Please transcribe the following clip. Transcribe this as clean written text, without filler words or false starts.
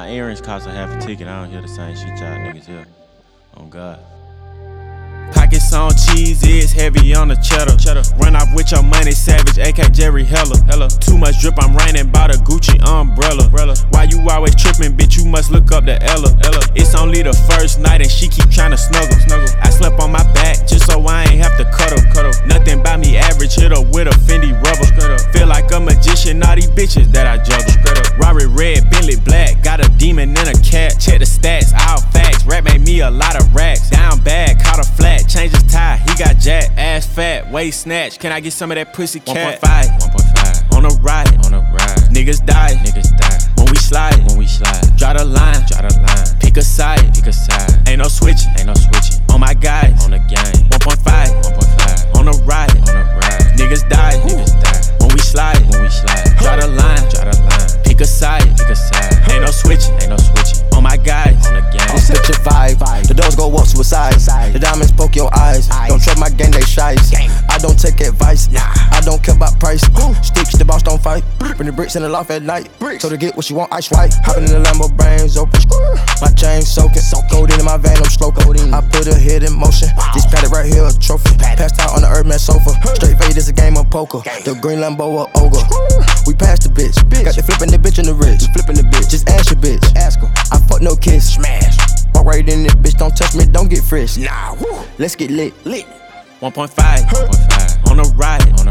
My earrings cost a half a ticket. I don't hear the same shit y'all niggas hear. On God. Pockets on cheese, it's heavy on the cheddar. Run off with your money, savage, AK Jerry Heller. Too much drip, I'm raining, bought a Gucci umbrella. Why you always tripping, bitch? You must look up to Ella. It's only the first night and she keep tryna snuggle. I slept on my back just so I ain't have to cuddle. Nothing by me average, hit her with a Fendi rubber. Feel like a magician, all these bitches that I juggle. Rari red, Bentley black, got a demon and a cat. Check the stats, all facts. Rap made me a lot of racks. Down bad, caught a flat, change his tie, he got jacked. Ass fat, waist snatch. Can I get some of that pussy cat? 1.5 on a ride. Niggas die. When we slide. Draw the line. Pick a side. Ain't no switching. On my guys. On the game. 1.5 on a ride. Niggas die. When we slide. Draw the line. Pick a side. Ain't no switching. On my guys. On the game. I'm such a vibe. The doors go up suicide. The diamonds poke your eyes. Don't trust my gang, they shies. I don't take advice. I don't care about price. Sticks, the boss don't fight. Bring the bricks in the loft at night. So to get what you want, ice white. Hopping in the Lambo, brains open. My chain soaking. Cold in my van, I'm stroking. I put a head in motion. This padded right here, a trophy. Passed out on the Earthman sofa. Straight fade is a game of poker. The green Lambo, a ogre. We passed the bitch. Got you flipping the bitch in the wrist. Just ask your bitch. I fuck no kiss. Smash. Walk right in this bitch, don't touch me, don't get fresh. Nah, let's get lit. 1.5 on a ride.